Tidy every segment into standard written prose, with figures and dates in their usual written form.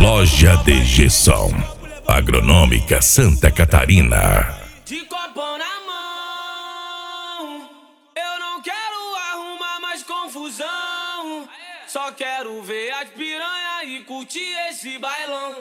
Loja DG Som, Agronômica Santa Catarina. De copão na mão, eu não quero arrumar mais confusão. Só quero ver as piranha e curtir esse bailão.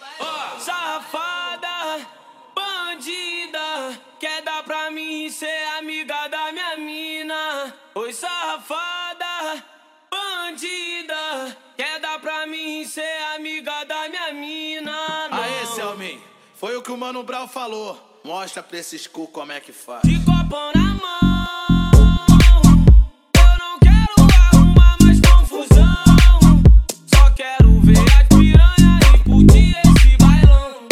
Safada, bandida, quer dar pra mim ser amiga da minha mina. Oi, safada, bandida, quer dar pra mim ser amiga da minha mina. Não. Aê, Selmin, foi o que o Mano Brown falou. Mostra pra esses cu como é que faz. De copão na mão, eu não quero arrumar mais confusão. Só quero ver as piranha e curtir esse bailão.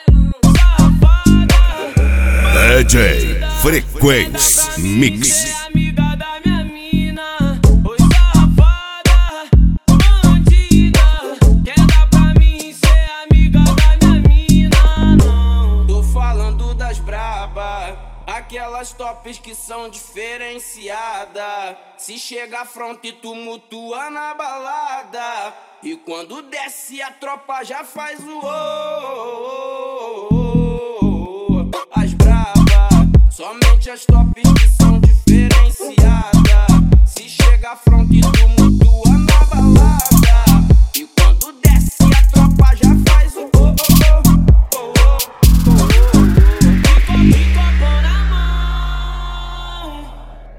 Safada, DJ Frequência Mix. amiga da minha mina. Oi, safada, bandida, quer dar pra mim ser amiga da minha mina. Não, tô falando das braba, aquelas tops que são diferenciadas. Se chega front e tumultua na balada, e quando desce a tropa já faz o as braba, somente as tops que são diferenciadas. Se chega front e tumultua na balada, e quando desce a tropa já faz o de copão na mão.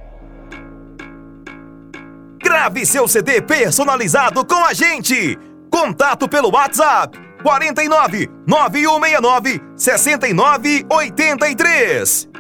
Grave seu CD personalizado com a gente. Contato pelo WhatsApp 49 9169 6983.